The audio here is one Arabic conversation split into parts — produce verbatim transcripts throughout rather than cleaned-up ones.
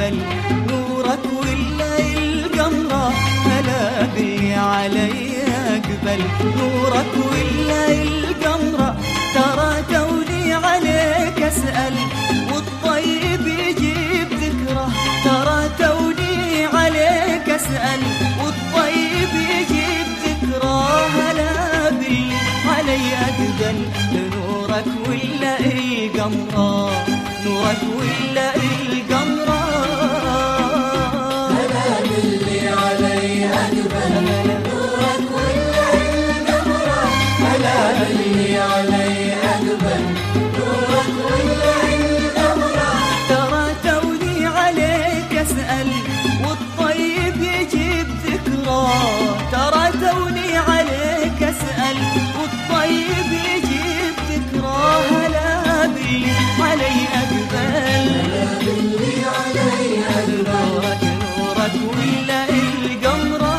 أقبل نورك ولا القمرة، هلا باللي علي أقبل نورك ولا القمرة، ترى توني عليك أسأل والطيب يجيب ذكره، ترى توني عليك أسأل والطيب يجيب ذكره، هلا باللي علي أقبل نورك ولا القمرة، نورك ولا القمرة، هلا باللي علي أقبل نورك ولا القمرة، هلا باللي علي أقبل نورك ولا القمرة، ترى توني عليك أسأل والطيب يجيب ذكره، ترى توني عليك أسأل والطيب يجيب ذكره، هلا باللي علي أقبل، هلا باللي علي أقبل نورك نورك ولا القمرة.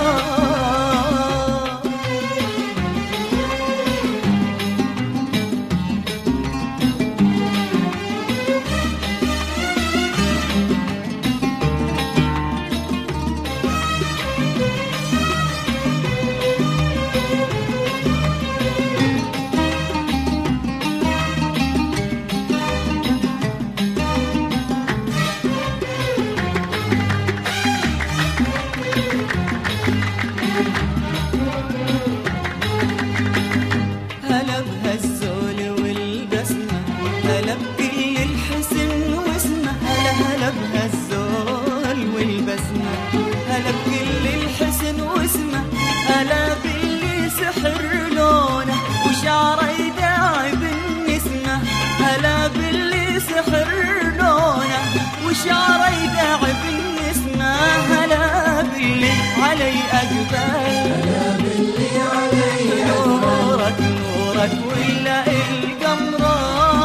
هلا بهالزول والبسمة، هلا بكل الحسن واسمه، هلا هلا بهالزول والبسمة، هلا بكل الحسن واسمه، هلا باللي سحر لونه وشعره يداعي بالنسمة، هلا باللي سحر لونه وشعره يداعي بالنسمة، هلا باللي علي أقبل، هلا باللي علي أقبل نورك نورك ولا القمرة،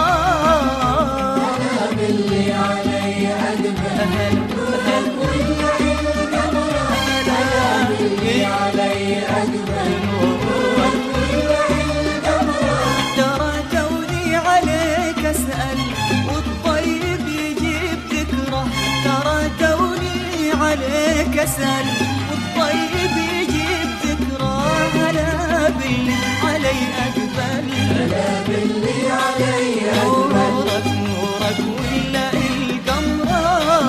هلا باللي علي أقبل نورك ولا القمرة، هلا باللي علي أقبل نورك ولا القمرة، ترى توني عليك أسأل والطيب يجيب ذكره، ترى توني عليك أسأل والطيب يجيب ذكره، هلا باللي علي أقبل، هلا باللي علي أقبل نورك نورك ولا القمرة.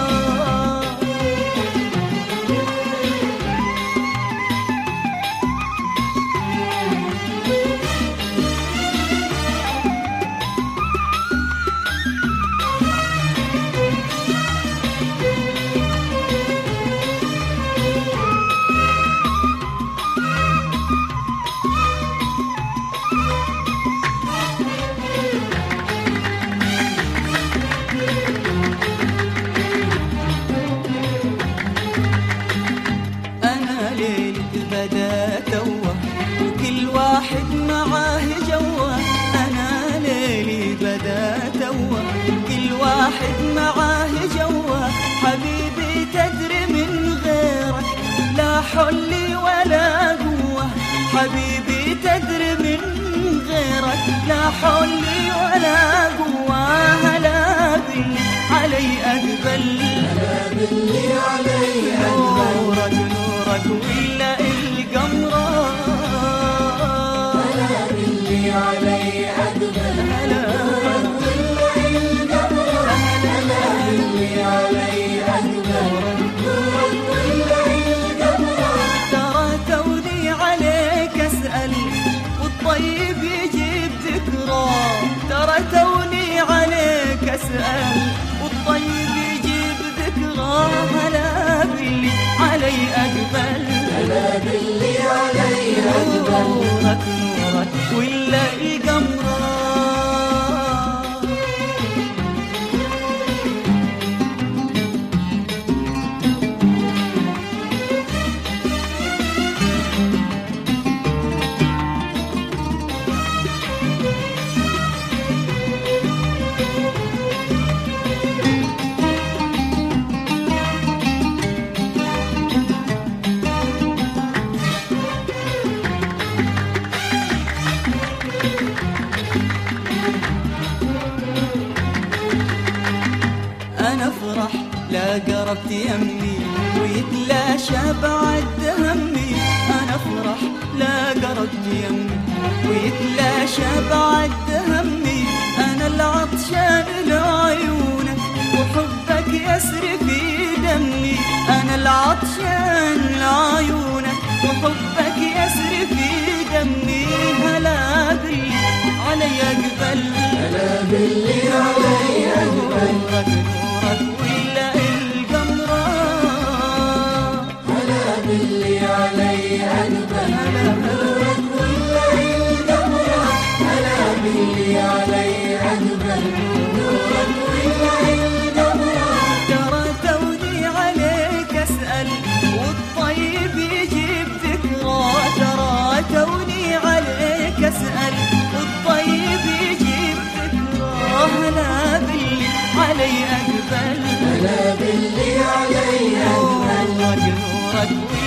أنا ليلة بدا توه وكل واحد معاه جوه، أنا ليلي بدا توه كل واحد معاه جوه، حبيبي تدري من غيرك لا حولي ولا قوة، حبيبي تدري من غيرك لا حولي ولا قوة، هلا باللي علي أقبل، هلا باللي علي أقبل نورك نورك ولا القمرة، هلا باللي علي أقبل نورك ولا القمرة، هلا باللي علي أقبل نورك ولا القمرة، ترى توني عليك أسأل والطيب يجيب ذكره، ترى توني عليك أسأل والطيب يجيب ذكره، هلا باللي علي أقبل، هلا باللي علي أقبل نورك نورك ولا القمرة. لا قربت يمي ويتلاشى بعد همي. أنا أفرح لا قربت يمي ويتلاشى بعد همي. أنا العطشان لعيونك وحبك يسري في دمي. أنا العطشان لعيونك وحبك يسري في دمي. هلا باللي علي أقبل، هلا باللي علي أقبل، نورك نورك ولا القمرة. هلا باللي علي أقبل، نورك ولا القمرة. هلا باللي علي أقبل، نورك ولا القمرة. ترى توني عليك أسأل والطيب يجيب ذكرى. ترى توني عليك أسأل والطيب يجيب ذكرى. هلا باللي علي أقبل، هلا باللي علي أقبل، نورك نورك